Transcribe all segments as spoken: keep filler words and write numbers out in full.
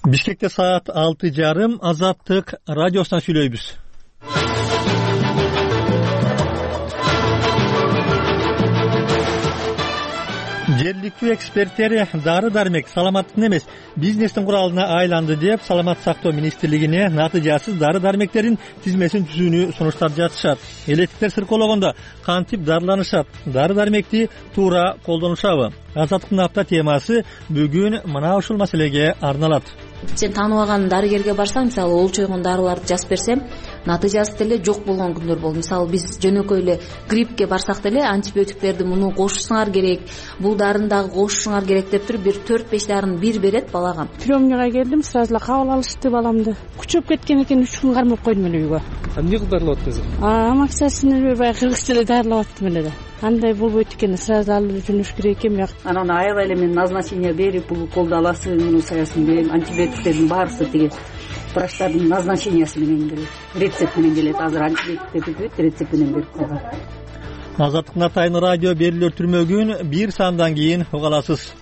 Бишкекте саат алты жарым Азаттык радиосунан сүйлөйбүз. Жергиликтүү эксперттер дары-дармек саламаттыктын эмес, бизнестин куралына айланды деп Саламаттык сактоо министрлигине натыйжасыз дары-дармектердин тизмесин түзүүнү сунуштап жатышат. Электиктер сыркоологондо кантип дарыланышат, дары-дармекти туура колдонушабы? Азаттыктын апта темасы бүгүн мына ушул маселеге арналат. Сен тааныбаган дарыгерге барсаң, мисалы олчойгон дарыларды жазып берсем, натыйжасы деле жок болгон күндөр болду. Мисалы биз жөнөкөй эле гриппке барсак деле антибиотиктерди муну кошушуңар керек, бул дарыны дагы кошушуңар керек деп туруп бир төрт беш дарыны бир берет балага. Приемныйга келдим, сразу эле кабыл алышты баламды. Күчөп кеткен экен, үч күн кармап койдум эле үйгө. Эмне кылып дарылап атасыз? А, амаксасын эле баягы кыргызча эле дарылап аттым эле да. Андай болбойт экен, сразу алып жөнөш керек экен бияк. Анан аябай эле мен назначение берип, бул колду аласыз, муну саясын берем, антибиотиктердин баарысы тиги врачтардын назначениясы менен келет, рецепт менен келет. Азыр антибиотиктерди бүт рецепт менен берип койгон. Азаттыктын атайын радио берүүлөр түрмөгүн бир саамдан кийин уга аласыз.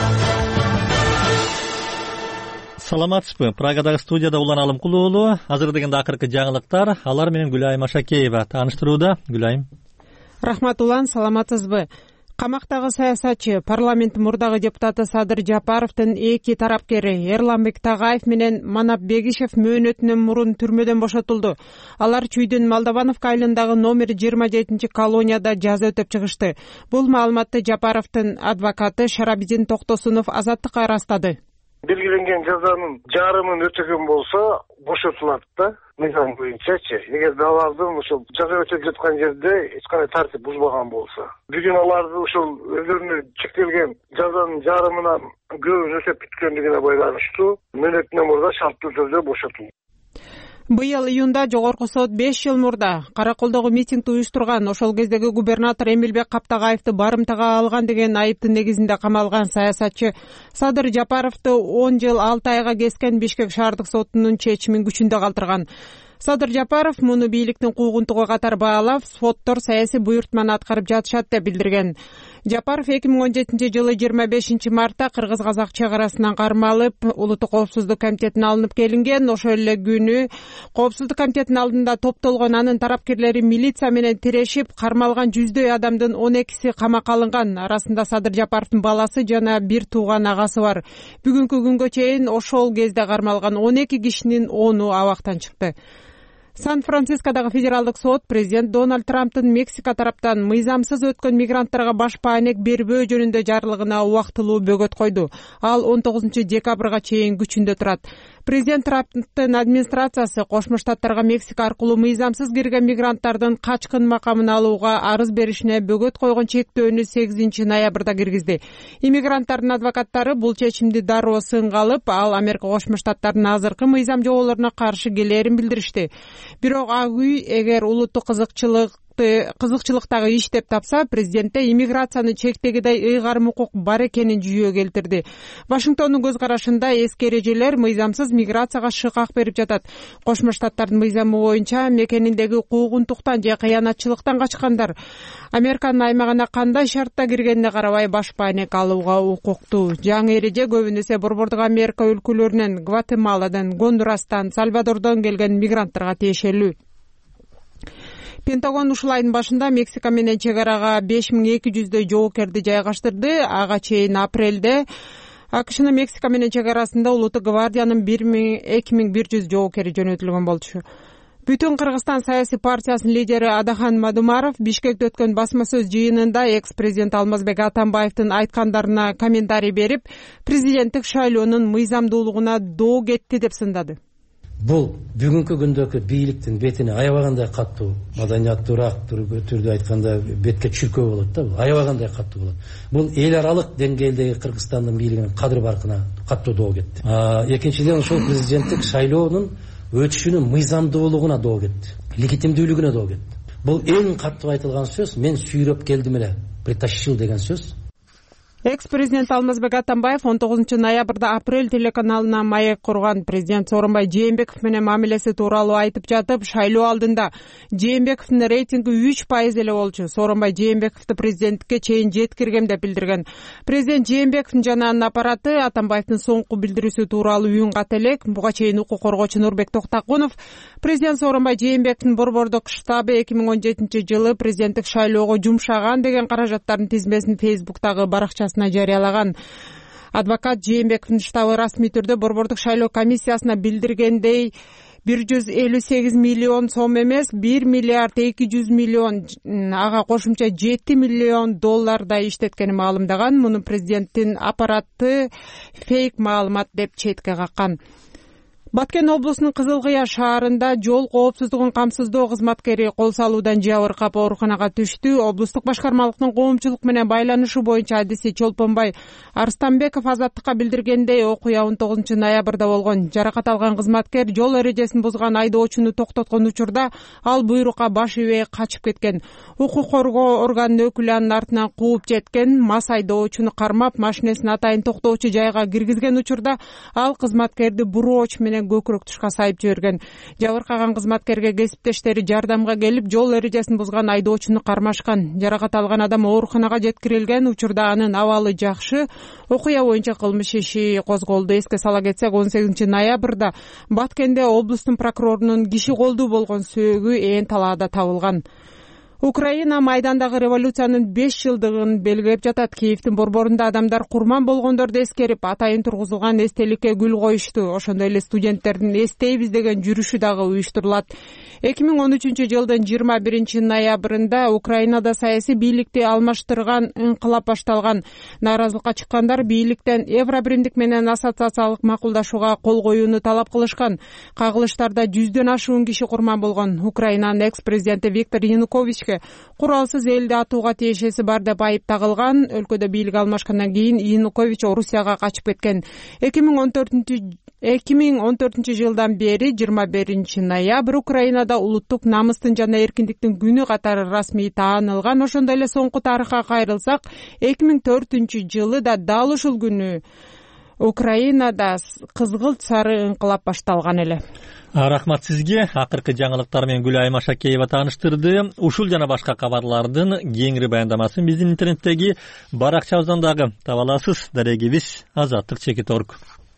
Саламатсызбы? Прагадагы студияда Улан Алымкул уулу. Азыр дегенде акыркы жаңылыктар, алар менен Гүлайым Ашакеева тааныштырууда. Гүлайым. Рахмат Улан, саламатсызбы? Камактагы саясатчы, парламент мурдагы депутаты Садыр Жапаровдун эки тарапкери Эрланбек Тагаев менен Манап Бегишев мөөнөтүнөн мурун түрмөдөн бошотулду. Алар Чүйдүн Молдовановка айылындагы номер жыйырма жетинчи колонияда жаза өтөп чыгышты. Бул маалыматты Жапаровдун адвокаты Шарабидин Токтосунов Азаттыкка ырастады. Белгиленген жазанын жарымын өтөгөн болсо бошотулат да, мыйзам боюнчачы. Эгерде алардын ошол жаза өтөп жаткан жерде эч кандай тартип бузбаган болсо, бүгүн аларды ошол өздөрүнө чектелген жазанын жарымынан көбүн өтөп бүткөндүгүнө байланыштуу мөөнөтүнөн мурда шарттуу түрдө бошотулду. Быйыл июнда жогорку сот беш жыл мурда Караколдогу митингди уюштурган, ошол кездеги губернатор Эмилбек Каптагаевди барымтага алган деген айыптын негизинде камалган саясатчы Садыр Жапаровду он жыл алты айга кескен Бишкек шаардык сотунун чечимин күчүндө калтырган. Садыр Жапаров муну бийликтин куугунтугу катары баалап, соттор саясий буйртманы аткарып жатышат деп билдирген. Жапаров эки миң он жетинчи жылы жыйырма бешинчи мартта кыргыз-казак чек арасынан кармалып, Улуттук коопсуздук комитетине алынып келинген. Ошол эле күнү коопсуздук комитетинин алдында топтолгон анын тарапкерлери милиция менен тирешип, кармалган жүздөй адамдын он экиси камакка алынган. Арасында Садыр Жапаровдун баласы жана бир тууган агасы бар. Бүгүнкү күнгө чейин ошол кезде кармалган он эки кишинин ону абактан чыкты. Сан-Францискодагы федералдык сот президент Дональд Трамптын Мексика тараптан мыйзамсыз өткөн мигранттарга баш паанек бербөө жөнүндө жарлыгына убактылуу бөгөт койду. Ал он тогузунчу декабрга чейин күчүндө турат. Президент Трамптын администрациясы Кошмо Штаттарга Мексика аркылуу мыйзамсыз кирген мигранттардын качкын макамын алууга арыз беришине бөгөт койгон чектөөнү сегизинчи ноябрда киргизди. Иммигранттардын адвокаттары бул чечимди дароо сынга алып, ал Америка Кошмо Штаттарынын азыркы мыйзам жоболоруна каршы келээрин билдиришти. Бирок ак үй эгер улуттук кызыкчылык кызыкчылыктагы иш деп тапса, президентте иммиграцияны чектегидей ыйгарым укук бар экенин жүйө келтирди. Вашингтондун көз карашында эски эрежелер мыйзамсыз миграцияга шыкак берип жатат. Кошмо Штаттардын мыйзамы боюнча мекениндеги куугунтуктан же кыянатчылыктан качкандар Американын аймагына кандай шартта киргенине карабай баш паанек алууга укуктуу. Жаңы эреже көбүнесе Борбордук Америка өлкөлөрүнөн, Гватемаладан, Гондурастан, Сальвадордон келген мигранттарга тиешелүү. Пентагон ушул айдын башында Мексика менен чек арага беш миң эки жүздөй жоокерди жайгаштырды. Ага чейин апрелде АКШнын Мексика менен чек арасында Улуттук гвардиянын эки миң бир жүз жоокери жөнөтүлгөн болчу. Бүтүн Кыргызстан саясий партиясынын лидери Адахан Мадумаров Бишкекте өткөн басма сөз жыйынында экс-президент Алмазбек Атамбаевдин айткандарына комментарий берип, президенттик шайлоонун мыйзамдуулугуна доо кетти деп сындады. Бул бүгүнкү күндөгү бийликтин бетине аябагандай каттуу, маданияттуураак түрдө айтканда бетке чүркөө болот да, аябагандай каттуу болот. Бул эл аралык деңгээлдеги Кыргызстандын бийлигинин кадыр баркына каттуу доо кетти. Экинчиден ошол президенттик шайлоонун өтүшүнүн мыйзамдуулугуна доо кетти, легитимдүүлүгүнө доо кетти. Бул эң каттуу айтылган сөз, мен сүйрөп келдим эле, притащил деген сөз. экс президент Алмазбек Атамбаев он тогузунчу ноябрда Апрель телеканалына маек курган. Президент Сооронбай Жээнбеков менен мамилеси тууралуу айтып жатып, шайлоо алдында Жээнбековдун рейтинги үч пайыз эле болчу. Сооронбай Жээнбековду президенттикке чейин жеткиргем деп билдирген. Президент Жээнбековдун жана анын аппараты Атамбаевдин соңку билдирүүсү тууралуу үн кат элек. Буга чейин укук коргоочу Нурбек Токтакунов президент Сооронбай Жээнбековдун борбордук штабы эки миң он жетинчи жылы президенттик шайлоого жумшаган деген каражаттардын тизмесин Фейсбуктагы баракчасы жарыялаган. Адвокат Жээнбековдун штабы расмий түрдө борбордук шайлоо комиссиясына билдиргендей бир жүз элүү сегиз миллион сом эмес, бир миллиард эки жүз миллион, ага кошумча жети миллион доллар да иштеткени маалымдаган. Муну президенттин аппараты фейк маалымат деп четке каккан. Баткен облусунун Кызыл Кыя шаарында жол коопсуздугун камсыздоо кызматкери кол салуудан жабыркап ооруканага түштү. Облустук башкармалыктын коомчулук менен байланышы боюнча адиси Чолпонбай Арстанбеков Азаттыкка билдиргендей, окуя он тогузунчу ноябрда болгон. Жаракат алган кызматкер жол эрежесин бузган айдоочуну токтоткон учурда ал буйрукка баш ийбей качып кеткен. Укук коргоо органынын өкүлү анын артынан кууп жеткен. Мас айдоочуну кармап, машинесин атайын токтоочу жайга киргизген учурда ал кызматкерди бурооч менен көкүрөк тушка сайып жиберген. Жабыркаган кызматкерге кесиптештери жардамга келип, жол эрежесин бузган айдоочуну кармашкан. Жаракат алган адам ооруканага жеткирилген. Учурда анын абалы жакшы. Окуя боюнча кылмыш иши козголду. Эске сала кетсек, он сегизинчи ноябрда Баткенде облустун прокурорунун киши колдуу болгон сөөгү ээн талаада табылган. Украина майдандагы революциянын беш жылдыгын белгилеп жатат. Киевдин борборунда адамдар курман болгондорду эскерип, атайын тургузулган эстеликке гүл коюшту. Ошондой эле студенттердин эстейбиз деген жүрүшү дагы уюштурулат. эки миң он үчүнчү жылдын жыйырма биринчи ноябрында Украинада саясий бийликти алмаштырган ыңкылап башталган. Нааразылыкка чыккандар бийликтен Евробиримдик менен ассоциациялык макулдашууга кол коюуну талап кылышкан. Кагылыштарда жүздөн ашуун киши курман болгон. Украинанын экс-президенти Виктор Януковичке куралсыз элди атууга тиешеси бар деп айып тагылган. Өлкөдө бийлик алмашкандан кийин Янукович Орусияга качып кеткен. эки миң он төртүнчү эки миң он төртүнчү жылдан бери жыйырма биринчи ноябрь Украинада улуттук намыстын жана эркиндиктин күнү катары расмий таанылган. Ошондой эле соңку тарыхка кайрылсак, эки миң төртүнчү жылы да дал ушул күнү Украинада кызгылт сары ыңкылап башталган эле. Рахмат сизге. Акыркы жаңылыктар менен Гүлай Машакеева тааныштырды. Ушул жана башка кабарлардын кеңири баяндамасын биздин интернеттеги баракчабыздан дагы таба аласыз. Дарегибиз Азаттык чекит орг.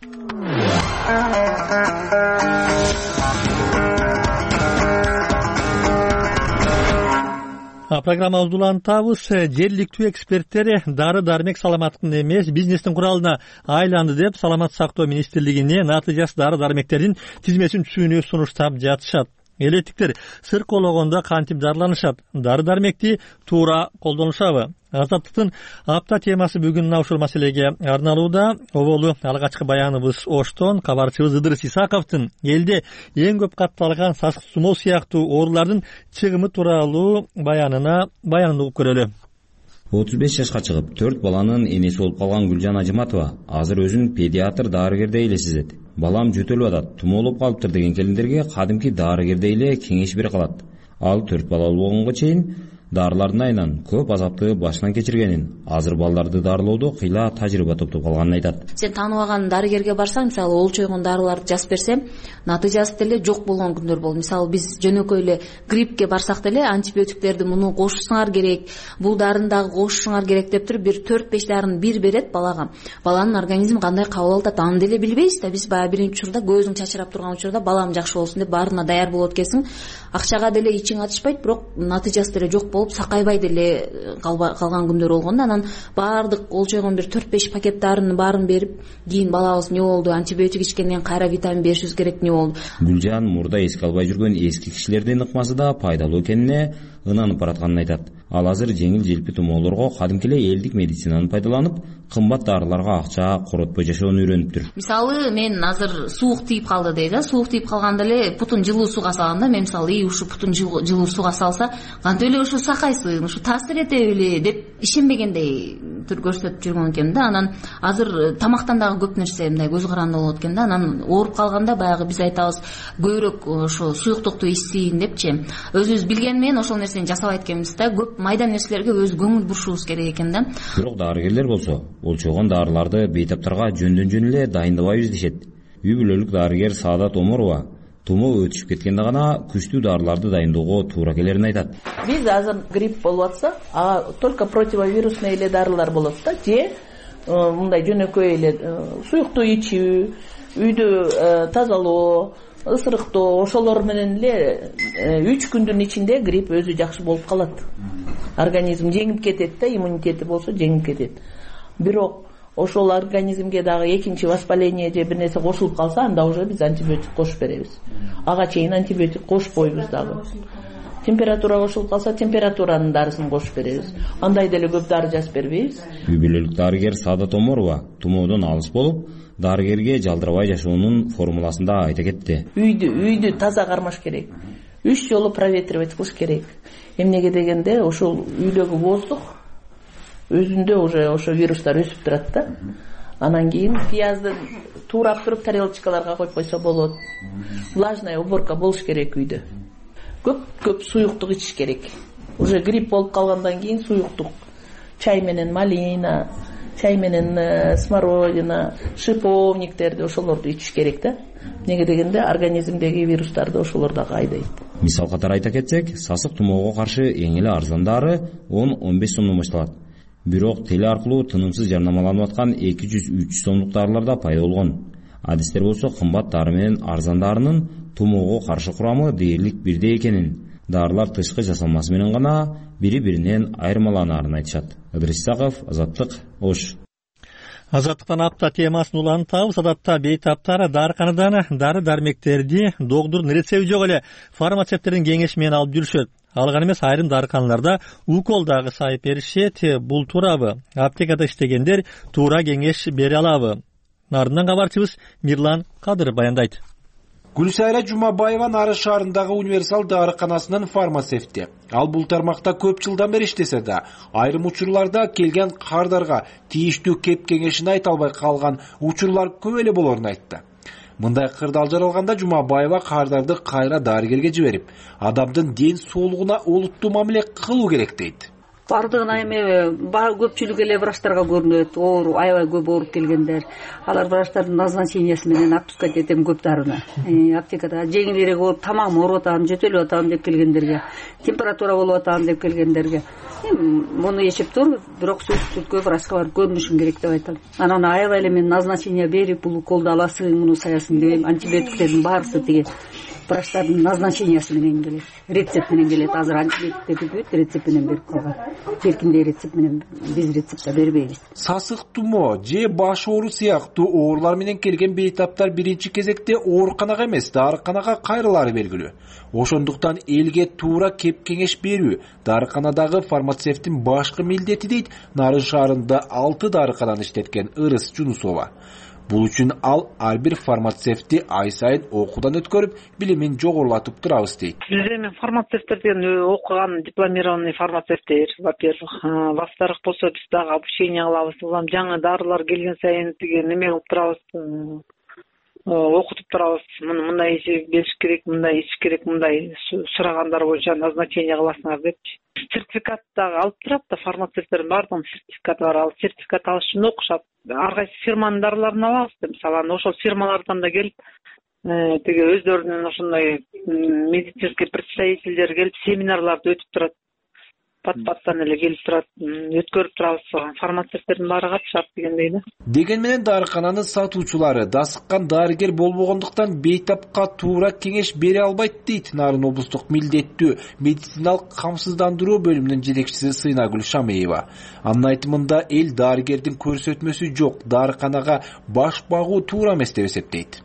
Программабызды улантабыз. Жергиликтүү эксперттер дары дармек саламаттыктын эмес, бизнестин куралына айланды деп Саламаттык сактоо министрлигине натыйжасы дары дармектердин тизмесин түзүүнү сунуштап жатышат. Элеттиктер сыркоологондо кантип дарыланышат? Дары дармекти туура колдонушабы? Азаттыктын апта темасы бүгүн ушул маселеге арналууда. Оболу алгачкы баяныбыз Оштон кабарчыбыз Ыдырыс Исаковдун элде эң көп катталган сасык сумоо сыяктуу оорулардын чыгымы тууралуу баянына баянын угуп көрөлү. отуз беш жашка чыгып, төрт баланын энеси болуп калган Гүлжан Ажыматова азыр өзүн педиатр дарыгердей эле сезет. Балам жөтөлүп атат, тумоолуп калыптыр деген келиндерге кадимки дарыгердей эле кеңеш бере калат. Ал төрт балалуу болгонго чейин дарылардын айынан көп азапты башынан кечиргенин, азыр балдарды дарылоодо кыйла тажрыйба топтоп калганын айтат. Сен тааныбаган дарыгерге барсаң, мисалы олчойгон дарыларды жазып берсем, натыйжасы деле жок болгон күндөр болду. Мисалы биз жөнөкөй эле гриппке барсак деле антибиотиктерди муну кошушуңар керек, бул дарыны дагы кошушуңар керек деп туруп бир төрт беш дарыны бир берет балага. Баланын организми кандай кабыл алат, аны деле билбейбиз да. Биз баягы биринчи учурда көзүң чачырап турган учурда балам жакшы болсун деп баарына даяр болот экенсиң. Акчага деле ичиң атышпайт, бирок натыйжасы деле жок болуп сакайбай деле калган күндөр болгон. Анан баардык олчойгон бир төрт беш пакет дарынын баарын берип, кийин балабыз эмне болду, антибиотик ичкенден кайра витамин беришибиз керек, эмне болду. Гүлжан мурда эске албай жүргөн эски кишилердин ыкмасы да пайдалуу экенине ынанып баратканын айтат. Ал азыр жеңил желпи тумоолорго кадимки эле элдик медицинаны пайдаланып, кымбат дарыларга акча коротпой жашоону үйрөнүптүр. Мисалы мен азыр суук тийип калды дейт, суук тийип калганда эле путун жылуу сууга салганда, мен мисалы и ушу путун жылуу сууга салса, кантип эле ушу сакайсың, ушу таасир этеби эле деп ишенбегендей көрсөтүп жүргөн экен да. Анан азыр тамактан дагы көп нерсе мындай көз каранды болот экен да. Анан ооруп калганда баягы биз айтабыз көбүрөөк ошо суюктукту ичсин депчи. Өзүбүз билген менен ошол нерсени жасабайт экенбиз да. Көп майда нерселерге өз көңүл бурушубуз керек экен да. Бирок дарыгерлер болсо болчогон дарыларды бейтаптарга жөндөн жөн эле дайындабайбыз дешет. Үй бүлөлүк дарыгер Саадат Оморова тумоо өтүшүп кеткенде гана күчтүү дарыларды дайындоого туура келерин айтат. Биз азыр грипп болуп атса, ага только противовирусный эле дарылар болот да, же мындай жөнөкөй эле суюктуу ичүү, үйдү тазалоо, ысырыктоо, ошолор менен эле үч күндүн ичинде грипп өзү жакшы болуп калат. Организм жеңип кетет да, иммунитети болсо жеңип кетет. Бирок ошол организмге дагы экинчи воспаление же бир нерсе кошулуп калса, анда уже биз антибиотик кошуп беребиз. Ага чейин антибиотик кошпойбуз дагы. Температура кошулуп калса, температуранын дарысын кошуп беребиз. Андай деле көп дары жазып бербейбиз. Үй бүлөлүк дарыгер Саадат Оморова тумоодон алыс болуп, дарыгерге жалдырабай жашоонун формуласын да айта кетти. Үйдү, үйдү таза кармаш керек. Үч жолу проветривать кылыш керек. Эмнеге дегенде, ошол үйдөгү воздух өзүндө уже ошо вирустар өсүп турат да. Анан кийин пиязды туурап туруп тарелочкаларга коюп койсо болот. Влажная уборка болуш керек үйдө. Көп-көп суюктук ичиш керек. Уже грипп болуп калгандан кийин суюктук. Чай менен малина, чай менен смородина, шиповниктерди ошолорду ичиш керек да. Неге дегенде организмдеги вирустарды ошолор дагы айдайт. Мисал катары айта кетсек, сасык тумоого каршы эң эле арзан дары он он беш сомдон башталат. Бирок теле аркылуу тынымсыз жарнамаланып аткан эки жүз үч жүз сомдук дарылар да пайда болгон. Адистер болсо кымбат дары менен арзан дарынын тумоого каршы курамы дээрлик бирдей экенин, дарылар тышкы жасалмасы менен гана бири-биринен айырмаланаарын айтышат. Ыдырыс Исаков, Азаттык, Ош. Азаттыктан апта темасын улантабыз. Адатта бейтаптар дарыканадан дары дармектерди догдурдун рецепти жок эле фармацевттердин кеңеши менен алып жүрүшөт. Ал гана эмес, айрым дарыканаларда укол дагы сайып беришет. Бул туурабы? Аптекада иштегендер туура кеңеш бере алабы? Нарындан кабарчыбыз Мирлан Кадыр баяндайт. Гүлсайра Жумабаева Нары шаарындагы универсал дарыканасынын фармацевти. Ал бул тармакта көп жылдан бери иштесе да, айрым учурларда келген кардарга тийиштүү кеп кеңешин айта албай калган учурлар көп эле болорун айтты. Мындай кырдаал жаралганда Жумабаева кардарды кайра дарыгерге жиберип, адамдын ден соолугуна олуттуу мамиле кылуу керек дейт. Бардыгына эми көпчүлүк эле врачтарга көрүнөт, оору аябай көп ооруп келгендер. Алар врачтардын назначениясы менен отпускать этем көп дарыны. Аптекада жеңилирээк болуп, тамагым ооруп атам, жөтөлүп атам деп келгендерге, температура болуп атам деп келгендерге муну ичип тур, бирок сөзсүзгө врачка барып көрүнүшүң керек деп айтам. Анан аябай эле мен назначение берип, бул уколду аласың, муну саясың деп, антибиотиктердин баарысы тиги врачтардын назначениясы менен келет, рецепт менен келет. Азыр антибиотиктерди бүт рецепт менен берип калган. Эркиндей рецепт менен биз рецептте бербейбиз. Сасык тумо же баш оору сыяктуу оорулар менен келген бейтаптар биринчи кезекте ооруканага эмес, дарыканага кайрылары белгилүү. Ошондуктан элге туура кеп кеңеш берүү дарыканадагы фармацевттин башкы милдети дейт Нарын шаарында алты дарыкананы иштеткен Ырыс Жунусова. Бул үчүн ал ар бир фармацевтти ай сайын окуудан өткөрүп, билимин жогорулатып турабыз дейт. Биз эми фармацевттерден окуган дипломированный фармацевттер, во-первых, во-вторых болсо биз дагы обучение кылабыз. Улам жаңы дарылар келген сайын тиги неме кылып турабыз, окутуп турабыз. Мындай бериш керек, мындай ич керек, мындай сурагандар боюнча назначение кыласыңар депчи. Сертификат дагы алып турат да, фармацевттердин баардыгынын сертификаты бар. Ал сертификат алыш үчүн окушат. Ар кайсы фирманын дарыларын алабыз деп, мисалы, ошол фирмалардан да келип, тиги өздөрүнүн ошондой медицинский представительдер келип семинарларды өтүп турат. Пат-паттан эле келип турат, өткөрүп турабыз. Фармацевттердин баары катышат дегендей да. Деген менен дарыкананын сатуучулары дасыккан дарыгер болбогондуктан бейтапка туура кеңеш бере албайт дейт Нарын облустук милдеттүү медициналык камсыздандыруу бөлүмүнүн жетекчиси Сыйнагүл Шамеева. Анын айтымында эл дарыгердин көрсөтмөсү жок дарыканага баш багуу туура эмес деп эсептейт.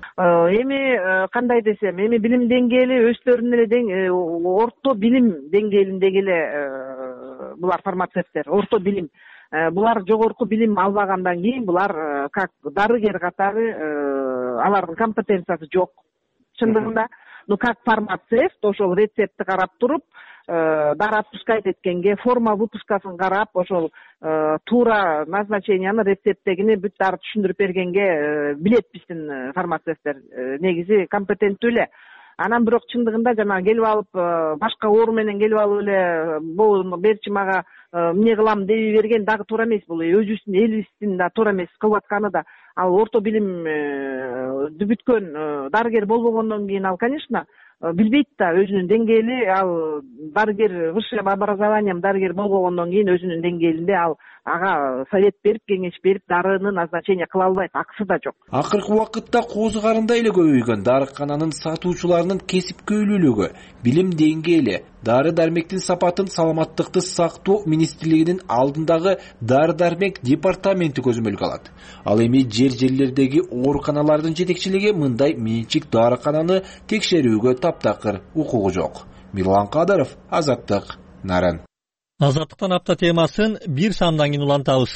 Эми кандай десем, эми билим деңгээли өздөрүнүн эле орто билим деңгээлиндеги эле булар фармацевттер, орто билим. Булар жогорку билим албагандан кийин булар как дарыгер катары алардын компетенциясы жок. Чындыгында, ну как фармацевт ошол рецептти карап туруп, дары отпускать эткенге форма выпускасын карап ошол туура назначенияны рецепттегини бүт дары түшүндүрүп бергенге билет биздин фармацевттер негизи компетенттүү эле. Анан бирок чындыгында жанагы келип алып башка оору менен келип алып эле могу берчи мага эмне кылам дей берген дагы туура эмес. Бул өзүбүздүн элибиздин да туура эмес кылып атканы да. Ал орто билим бүткөн дарыгер болбогондон кийин ал, конечно, билбейт да өзүнүн деңгээли. Ал дарыгер высшее образованием дарыгер болбогондон кийин өзүнүн деңгээлинде ал ага совет берип, кеңеш берип дарыны назначение кыла албайт, акысы да жок. Акыркы убакытта козу карындай эле көбөйгөн дарыкананын сатуучуларынын кесипкөйлүүлүгү, билим деңгээли, дары дармектин сапатын саламаттыкты сактоо министрлигинин алдындагы дары дармек департаменти көзөмөлгө алат. Ал эми жер жерлердеги ооруканалардын жетекчилиги мындай менчик дарыкананы текшерүүгө таптакыр укугу жок. Мирлан Кадыров, Азаттык, Нарын. Азаттыктан апта темасын бир самдан кийин улантабыз.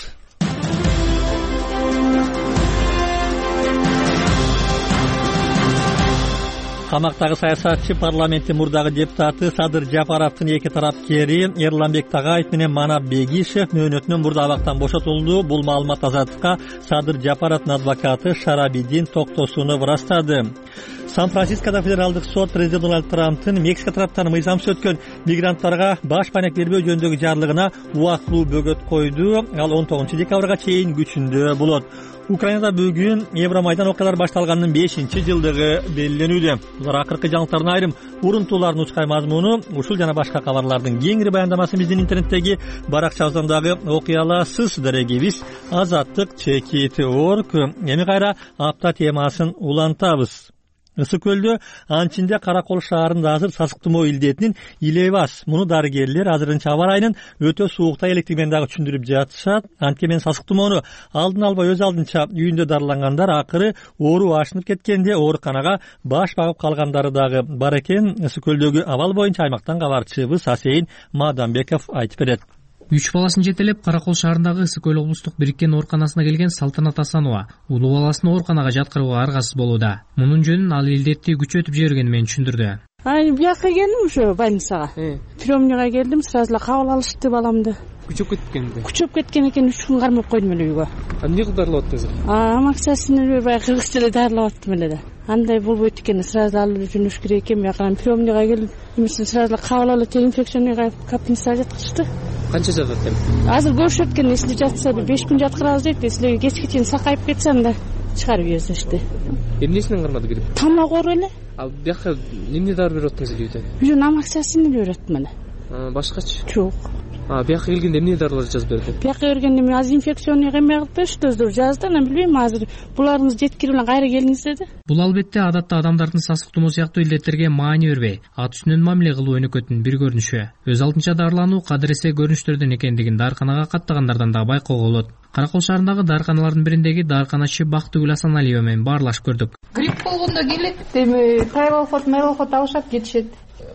Камактагы саясатчы, парламенттин мурдагы депутаты Садыр Жапаровдун эки тарапкери Эрланбек Тагаев менен Манап Бегишев мөөнөтүнөн мурда абактан бошотулду. Бул маалымат Азаттыкка Садыр Жапаровдун адвокаты Шарабидин Токтосунов ырастады. Сан-Францискода федералдык сот президент Дональд Трамптын Мексика тараптан мыйзамсыз өткөн мигранттарга баш байнек бербөө жөнүндөгү жарлыгына убактылуу бөгөт койду. Ал он тогузунчу декабрга чейин күчүндө болот. Украинада бүгүн Евромайдан окуялары башталганынын бешинчи жылдыгы белгиленүүдө. Булар акыркы жаңылыктардын айрым урунтууларын учкай мазмуну. Ушул жана башка кабарлардын кеңири баяндамасын биздин интернеттеги баракчабыздан дагы окуй аласыз. Дарегибиз азаттык чекит точка орг. Эми кайра апта темасын улантабыз. Ысык көлдө анчинде Каракол шаарында азыр сасык тумоо илдетинин илеби бас. Муну дарыгерлер азырынча аба ырайынын өтө суукта электиги менен дагы түшүндүрүп жатышат. Анткени сасык тумоону алдын албай өз алдынча үйүндө дарылангандар акыры оору ашынып кеткенде ооруканага баш багып калгандары дагы бар экен. Ысык көлдөгү абал боюнча аймактан кабарчыбыз Асейин Мадамбеков айтып берет. Үч баласын жетелеп Каракол шаарындагы Ысык көл облустук бириккен ооруканасына келген Салтанат Асанова улуу баласын ооруканага жаткырууга аргасыз болууда. Мунун жөнүн ал илдетти күчөтүп жибергени менен түшүндүрдү. Ай, бияка келдим ушу больницага. Приемныйга келдим, сразу эле кабыл алышты баламды. Күчөп кеткенди. Күчөп кеткен экен, үч күн кармап койдум эле үйгө. Эмне кылдырылып атты азыр? А, амаксасын эле баягы кыргызча эле дарылап аттым эле да. Андай болбойт экен, сразу алып жөнөш керек экен. Бияка приемныйга келип, эмесин сразу эле кабыл алып инфекционныйга капельницага жаткызышты. Канча жатат эми? Азыр көрүшөт экен, эсинде жатса беш күн жаткырабыз дейт. Силерге кечке чейин сакайып кетсе анда чыгарып жиберишти. Эмнесинен кармады грип? Тамак оору эле. Ал бияка эмне дары берип аттыңыз үйдө? Үйдөн амаксасын эле берип аттым эле. Башкачы? Жок. А, бияка келгенде эмне дарылар жазып берди? Бияка келгенде мен аз инфекционный эме кылып беришти, өздөрү жазды. Анан билбейм, азыр буларыңыз жеткирип эле кайра келиңиз деди. Бул албетте адатта адамдардын сасык тумоо сыяктуу илдеттерге маани бербей, ат үстүнөн мамиле кылуу өнөкөтүнүн бир көрүнүшү. Өз алдынча дарылануу кадыресе көрүнүштөрдөн экендигин дарыканага каттагандардан да байкоого болот. Каракол шаарындагы дарыканалардын бириндеги дарыканачы Бактыгүл Асаналиева менен баарлашып көрдүк. Грипп болгондо келет, эми тайвалхот, майлхот алышат, кетишет.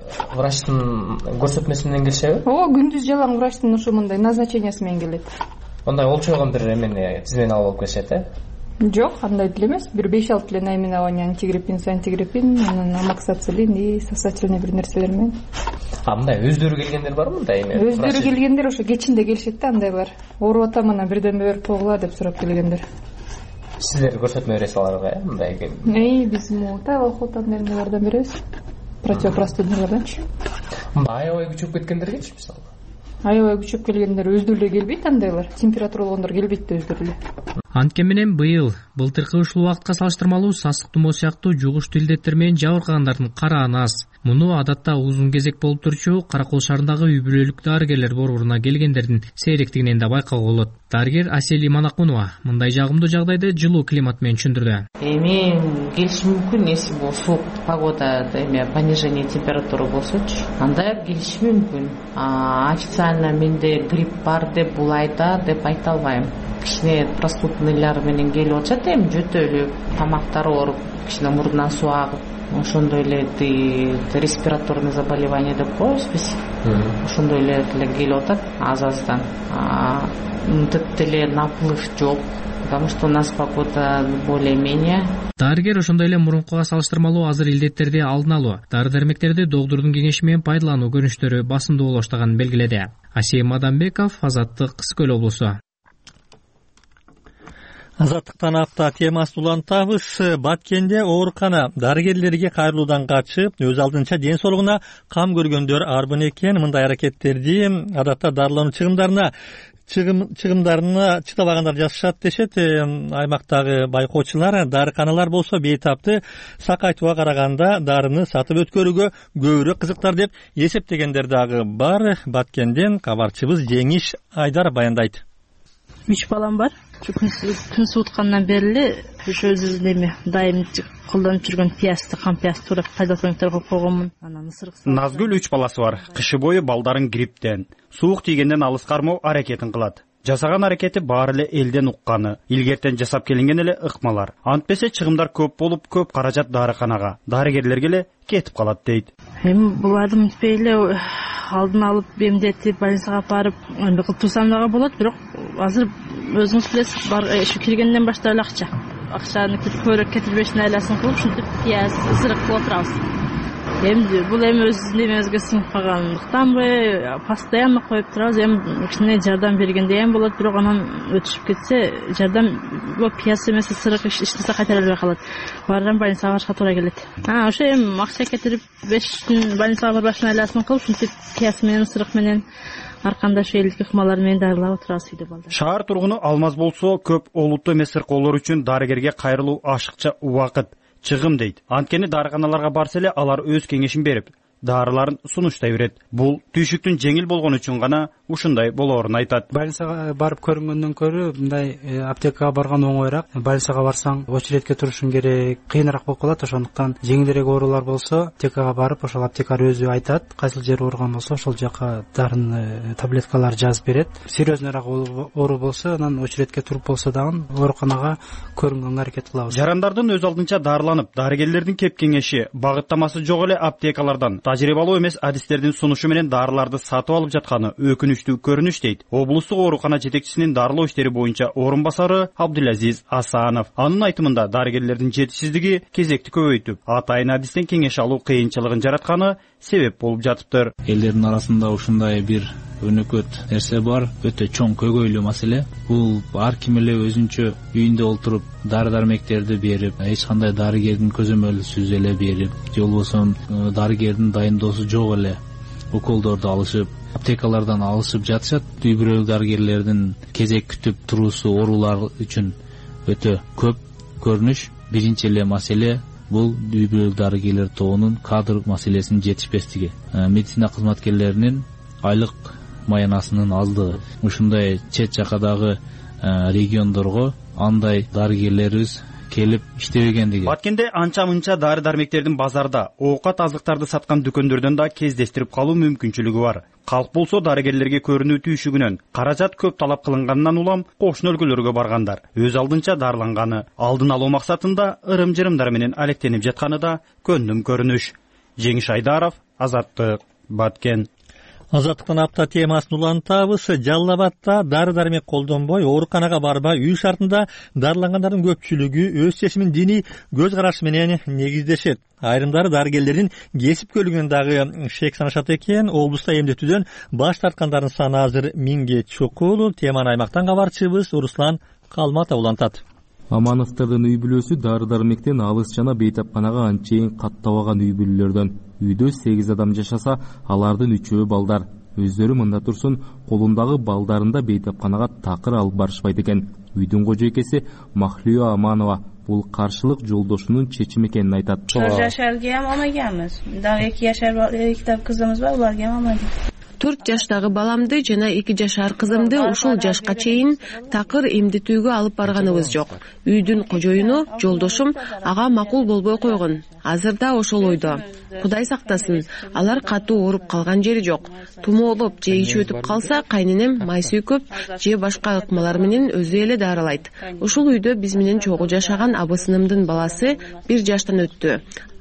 Врачтын көрсөтмөсү менен келишеби? Ооба, күндүз жалаң врачтын ушу мындай назначениясы менен келет. Ондай олчойгон бир эмени тизмени алып алып келишет, э? Жок, андай деле эмес. Бир беш алты эле наименование антигриппин, антигриппин, анан амоксициллин и сосательный бир нерселер менен. А мындай өздөрү келгендер барбы мындай эме? Өздөрү келгендер ошо кечинде келишет да, андай бар. Ооруп атам, анан бирдеме берип койгула деп сурап келгендер. Сиздер көрсөтмө бересиз аларга, э? Мындай экен. Эй, биз могу тайвалхоттан эмнелерден беребиз. Противопростудныйларданчы. Мындай аябай күчөп кеткендергечи мисалы? Аябай күчөп келгендер өздөрү эле келбейт андайлар. Температура болгондор келбейт да өздөрү эле. Анткени менен быйыл былтыркы ушул убакытка салыштырмалуу сасык тумоо сыяктуу жугуштуу илдеттер менен жабыркагандардын карааны аз. Муну адатта узун кезек болуп турчу Каракол шаарындагы үй бүлөлүк дарыгерлер борборуна келгендердин сейректигинен да байкоого болот. Дарыгер Асели Манакунова мындай жагымдуу жагдайды жылуу климат менен түшүндүрдү. Эми келиши мүмкүн, если бул суук погода, эме понижение температуры болсочу, анда келиши мүмкүн. А официально менде грипп бар деп бул айда деп айта албайм. Кичине простудныйлар менен келип атышат, эми жөтөлүп, тамактар ооруп, кичине мурдунан суу агып, ошондой эле респираторный заболевание деп коебуз биз. Ошондой эле келип атат аз аздан. Типти эле наплыв жок, потому что у нас погода более-менее. Дарыгер ошондой эле мурункуга салыштырмалуу азыр илдеттерди алдын алуу, дары дармектерди доктурдун кеңеши менен пайдалануу көрүнүштөрү басымдуу боло баштаганын белгиледи. Асия Мадамбеков, Азаттык, Кыш Көл облусу. Азаттыктан апта темасын улантабыз. Баткенде оорукана дарыгерлерге кайрылуудан качып, өз алдынча ден соолугуна кам көргөндөр арбын экен. Мындай аракеттерди адатта дарылануу чыгымдарына чыгымдарына чыдабагандар жасашат дешет. Аймактагы байкоочулар дарыканалар болсо бейтапты сакайтууга караганда дарыны сатып өткөрүүгө көбүрөөк кызыктар деп эсептегендер дагы бар. Баткенден кабарчыбыз Жеңиш Айдар баяндайт. Үч балам бар. Күн суыткандан бери эле ошо өзүбүздүн эме дайым колдонуп жүргөн пиязды, кам пияз туурап пайдаланып койгонмун. Анан ысырык. Назгүл үч баласы бар. Кышы бою балдарын грипптен, суук тийгенден алыс кармоо аракетин кылат. Жасаган аракети баары эле элден укканы, илгертен жасап келинген эле ыкмалар. Антпесе чыгымдар көп болуп, көп каражат дарыканага, дарыгерлерге эле кетип калат дейт. Эми буларды мынтпей эле алдын алып эмдетип больницага барып эми кылтуусам дагы болот, бирок азыр өзүңүз билесиз, бар ушу киргенден баштап эле акча. Акчаны көбүрөөк кетирбешин айласын кылып, ушинтип пияз, ысырык кылып отурабыз. Эми бул эми өзүбүздүн эмебизге сиңип калгандыктанбы, постоянно коюп турабыз. Эми кичине жардам бергендей эми болот, бирок анан өтүшүп кетсе, жардам бул пияз эмес, ысырык иштесе кайтара элбей калат. Баардан больницага барышка туура келет. А, ошо эми акча кетирип беш күн больницага барбашын айласын кылып, ушинтип пияз менен, ысырык менен аркандаш элдик ыкмалар менен дарылап отурабыз үйдө балдар. Шаар тургуну Алмаз болсо, көп олуттуу эмес ыркоолор үчүн дарыгерге кайрылуу ашыкча убакыт, чыгым дейт. Анткени дарыканаларга барса эле алар өз кеңешин берип, дарыларын сунуштай берет. Бул түйшүктүн жеңил болгон үчүн гана ушундай болоорун айтат. Больницага барып көрүнгөндөн көрө мындай аптекага барган оңоюраак. Больницага барсаң очередке турушуң керек, кыйыныраак болуп калат. Ошондуктан жеңилирээк оорулар болсо аптекага барып, ошол аптекар өзү айтат, кайсыл жери ооруган болсо ошол жака дарын таблеткалар жазып берет. Серьезныйраак оору болсо анан очередке туруп болсо дагы ооруканага көрүнгөнгө аракет кылабыз. Жарандардын өз алдынча дарыланып, дарыгерлердин кеп кеңеши, багыттамасы жок эле аптекалардан тажрыйбалуу эмес адистердин сунушу менен дарыларды сатып алып жатканы өкүнүчтүү көрүнүш дейт. Облустук оорукана жетекчисинин дарылоо иштери боюнча орун басары Абдулазиз Асанов. Анын айтымында дарыгерлердин жетишсиздиги кезекти көбөйтүп, атайын адистен кеңеш алуу кыйынчылыгын жаратканы себеп болуп жатыптыр. Элдердин арасында ушундай бир өнөкөт нерсе бар, өтө чоң көйгөйлүү маселе. Бул ар ким эле өзүнчө үйүндө олтуруп дары дармектерди берип, эч кандай дарыгердин көзөмөлсүз эле берип, же болбосо дарыгердин дайындоосу жок эле уколдорду алышып, аптекалардан алышып жатышат. Үй бүлөлүк дарыгерлердин кезек күтүп туруусу оорулар үчүн өтө көп көрүнүш. Биринчи эле маселе бул үй бүлөлүк дарыгерлер тобунун кадр маселесинин жетишпестиги, медицина кызматкерлеринин айлык маянасынын аздыгы. Ушундай чет жакадагы региондорго андай дарыгерлерибиз келип иштебегендиги. Баткенде анча-мынча дары дармектердин базарда, оокат азыктарды саткан дүкөндөрдөн да кездестирип калуу мүмкүнчүлүгү бар. Калк болсо дарыгерлерге көрүнүү түйшүгүнөн каражат көп талап кылынганынан улам кошуна өлкөлөргө баргандар. Өз алдынча дарыланганы, алдын алуу максатында ырым-жырымдар менен алектенип жатканы да көндүм көрүнүш. Жеңиш Айдаров, Азаттык, Баткен. Азаттыктан апта темасын улантабыз. Жалал Абадта дары дармек колдонбой, ооруканага барбай үй шартында дарылангандардын көпчүлүгү өз чечимин диний көз карашы менен негиздешет. Айрымдары дарыгерлердин кесипкөөлүгүнөн дагы шек санашат экен. Облуста эмдетүүдөн баш тарткандардын саны азыр миңге чукул. Теманы аймактан кабарчыбыз Руслан Калматов улантат. Амановдордун үй бүлөсү дары дармектен алыс жана бейтапканага анчейин каттабаган үй бүлөлөрдөн. Үйдө сегиз адам жашаса, алардын үчөө балдар. Өздөрү мында турсун, колундагы балдарында бейтапканага такыр алып барышпайт экен. Үйдүн кожойкеси Махлио Аманова бул каршылык жолдошунун чечими экенин айтат. төрт жашарга ham olmaganmiz. Дагы эки жашар эки кызыбыз бар, уларга ham olmadik. төрт жаштагы баламды жана эки жашар кызымды ушул жашка чейин такыр эмдетүүгө алып барганыбыз жок. Үйдүн кожоюну, жолдошум ага макул болбой койгон. Азырда ошол ойдо. Кудай сактасын, алар катуу ооруп калган жери жок. Тумоолоп же ичи өтүп калса, кайненем май сүйкөп же башка ыкмалар менен өзү эле дарылайт. Ушул үйдө биз менен чогуу жашаган абысынымдын баласы бир жаштан өттү.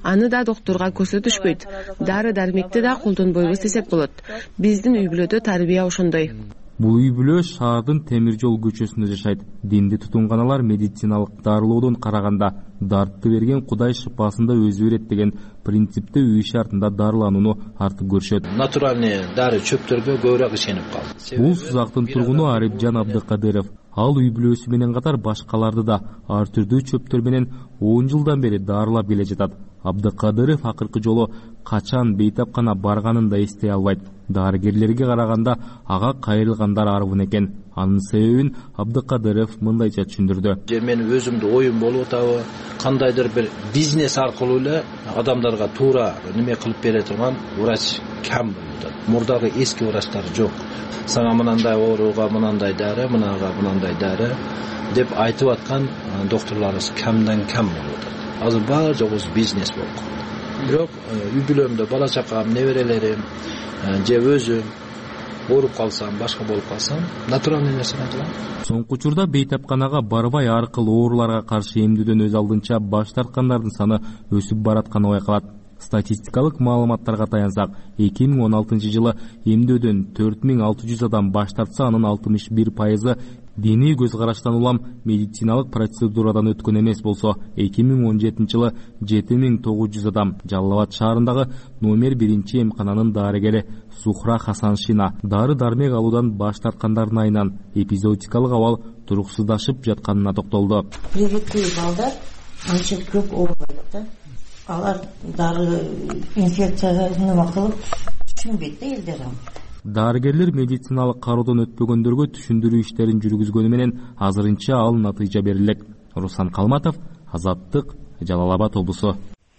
аны да доктурга көрсөтүшпөйт. Дары дармекти да колдонбойбуз десек болот. Биздин үй бүлөдө тарбия ошондой. Бул үй бүлө шаардын Темир жол көчөсүндө жашайт. Динди тутунганалар медициналык дарылоодон караганда дартты берген Кудай шыпасында өзү берет деген принципте үй шартында дарыланууну артык көрүшөт. Натуральный дары чөптөргө көбүрөөк ишенип калды. Бул Сузактын тургуну Арипжан Абдыкадыров. Ал үй бүлөсү менен катар башкаларды да ар түрдүү чөптөр менен он жылдан бери дарылап келе жатат. Абдыкадыров акыркы жолу качан бейтапкана барганын да эстей албайт. Дарыгерлерге караганда ага кайрылгандар арбын экен. Анын себебин Абдыкадыров мындайча түшүндүрдү. Мен өзүмдүн оюм болуп атабы, кандайдыр бир бизнес аркылуу эле адамдарга туура неме кылып бере турган врач кам болуп атат. Мурдагы эски врачтар жок. Сага мынандай ооруга мынандай дары, мынага мынандай дары деп айтып аткан докторлорубуз камдан кам болуп атат. Азыр баары жогубуз бизнес болуп калды. Бирок үй бүлөмдө бала чакам, неберелерим же өзүм ооруп калсам, башка болуп калсам, натуральный нерсени кылам. Соңку учурда бейтапканага барбай аркылуу ооруларга каршы эмдүүдөн өз алдынча баш тарткандардын саны өсүп баратканы байкалат. Статистикалык маалыматтарга таянсак, эки миң он алтынчы жылы эмдөөдөн төрт миң алты жүз адам баш тартса, анын алтымыш бир пайызы диний көз караштан улам медициналык процедурадан өткөн эмес болсо, эки миң он жетинчи жылы жети миң тогуз жүз адам. Жалал Абад шаарындагы номер биринчи эмкананын дарыгери Сухра Хасаншина дары дармек алуудан баш тарткандардын айынан эпизодикалык абал туруксуздашып жатканына токтолду. Привыкли балдар анча көп оорубайт да. Алар дары инфекцияга неме кылып түшүнбөйт да элдер. Дарыгерлер медициналык кароодон өтпөгөндөргө түшүндүрүү иштерин жүргүзгөнү менен азырынча ал натыйжа берилет. Руслан Калматов, Азаттык, Жалал Абад облусу.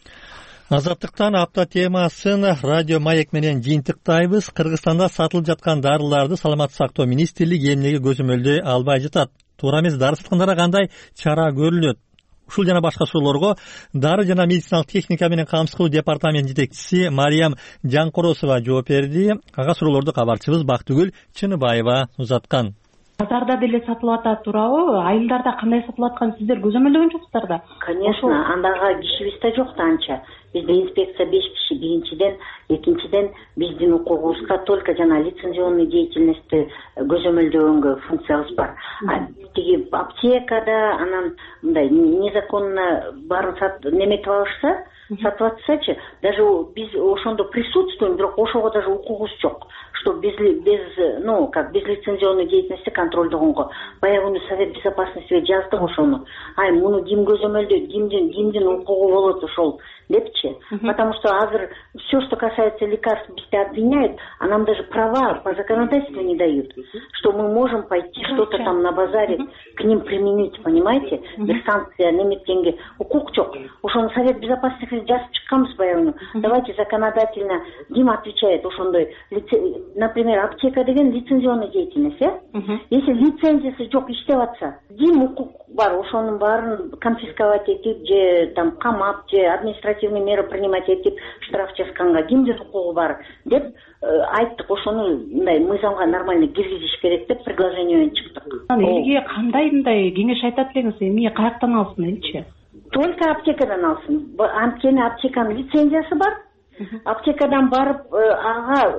Азаттыктан апта темасын радио маек менен жыйынтыктайбыз. Кыргызстанда сатылып жаткан дарыларды саламаттык сактоо министрлиги эмнеге көзөмөлдөй албай жатат? Туура эмес дары саткандарга кандай чара көрүлөт? Ушул жана башка суроолорго дары жана медициналык техника менен камсыз кылуу департамент жетекчиси Мариям Жаңкоросова жооп берди. Ага суроолорду кабарчыбыз Бактыгүл Чыныбаева узаткан. Базарда деле сатылып атат, туурабы? Айылдарда кандай сатылып атканын сиздер көзөмөлдөгөн жоксуздар да? Конечно, андага кишибиз да жок да анча. Бизде инспекция беш киши, биринчиден, экинчиден биздин укугубузга только жана лицензионный деятельностьти көзөмөлдөгөнгө функциябыз бар. Тиги аптекада анан мындай незаконно баарын неметип алышса, сатып атсачы, даже биз ошондо присутствуем, бирок ошого даже укугубуз жок. Что без, без, ну, как без лицензионной деятельности контрольдогонго. Баягы Совет безопасности жаздык ошону. Ай, муну ким көзөмөлдөйт, кимдин, кимдин укугу болот ошол депчи. Потому что азыр все, что касается лекарств, бизди обвиняют, а нам даже права по законодательству не дают. Что мы можем пойти что-то там на базаре к ним применить, понимаете? Бир санкция неметкенге укук жок. Ошону Совет безопасности жазып чыкканбыз баягы. Давайте законодательно ким отвечает ошондой, например, аптека деген лицензионный деятельность, э? Если лицензиясы жок иштеп атса, ким укук бар, ошонун баарын конфисковать этип, же там камап, же административный мера принимать этип, штраф жазганга кимдин укугу бар деп айттык. Ошону мындай мыйзамга нормально киргизиш керек деп предложение менен чыктык. Элге кандай мындай кеңеш айтат элеңиз, эмне каяктан алсын элчи? Только аптекадан алсын. Анткени аптеканын лицензиясы бар. Аптекадан барып, ага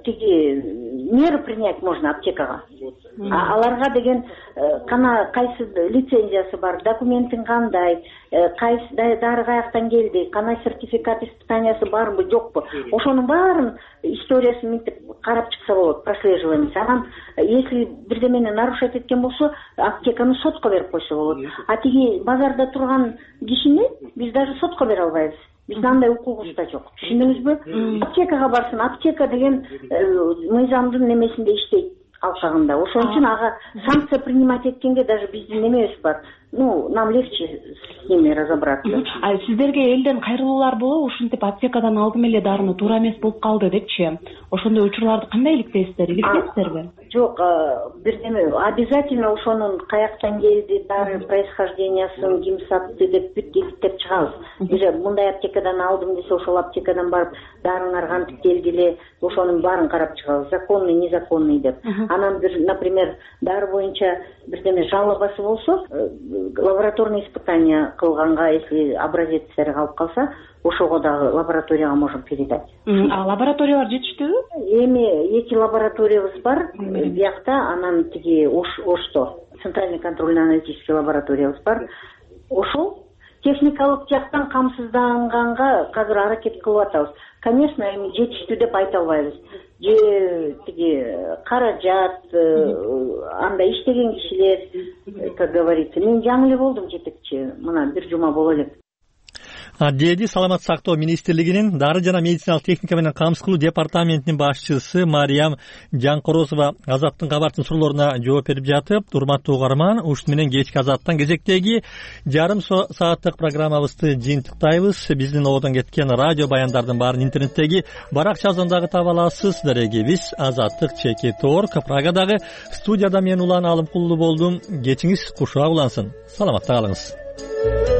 тиги меры принять можно аптекага. А аларга деген кана кайсы лицензиясы бар, документин кандай, кайсы дары каяктан келди, кана сертификат испытаниясы барбы, жокпу. Ошонун баарын историясын мынтип карап чыкса болот, прослеживание. Анан если бирдемени нарушать эткен болсо, аптеканы сотко берип койсо болот. А тиги базарда турган кишини биз даже сотко бере албайбыз. Биздин андай укугубуз да жок. Түшүндүңүзбү? Аптекага барсын. Аптека деген мыйзамдын немесинде иштейт алкагында. Ошон үчүн ага санкция принимать эткенге даже биздин немебиз бар. Ну, нам легче с ними разобраться. А сиздерге элден кайрылуулар болобу? Ушинтип аптекадан алдым эле дарыны туура эмес болуп калды депчи. Ошондой учурларды кандай иликтейсиздер? Иликтейсиздерби? Жок, бирдеме обязательно ошонун каяктан келди, дары происхождениясын, ким сатты деп бүт иликтеп чыгабыз. Биз мындай аптекадан алдым десе, ошол аптекадан барып дарыңар кантип келгиле, ошонун баарын карап чыгабыз. Законный, незаконный деп. Анан бир, например, дары боюнча бирдеме жалобасы болсо, лабораторный испытание кылганга, если образецтери калып калса, ошого дагы лабораторияга можем передать. А лабораториялар жетиштүүбү? Эми эки лабораториябыз бар биякта, анан тиги Ошто центральный контрольно-аналитический лабораториябыз бар. Ошол техникалык жактан камсызданганга азыр аракет кылып атабыз. Конечно, эми жетиштүү деп айта албайбыз. Же тиги каражат, анда иштеген кишилер, как говорится, мен жаңы эле болдум жетекчи, мына бир жума боло элек. деди саламат сактоо министрлигинин дары жана медициналык техника менен камсыз кылуу департаментинин башчысы Мариям Жаңкорозова Азаттын кабардын суроолоруна жооп берип жатып. Урматтуу угарман, ушуну менен кечки Азаттан кезектеги жарым сааттык программабызды жыйынтыктайбыз. Биздин ободон кеткен радио баяндардын баарын интернеттеги баракчабыздан дагы таба аласыз. Дарегибиз Азаттык чеки Торг. Прагадагы студияда мен Улан Алымкулуу болдум. Кечиңиз кушак улансын. Саламатта калыңыз.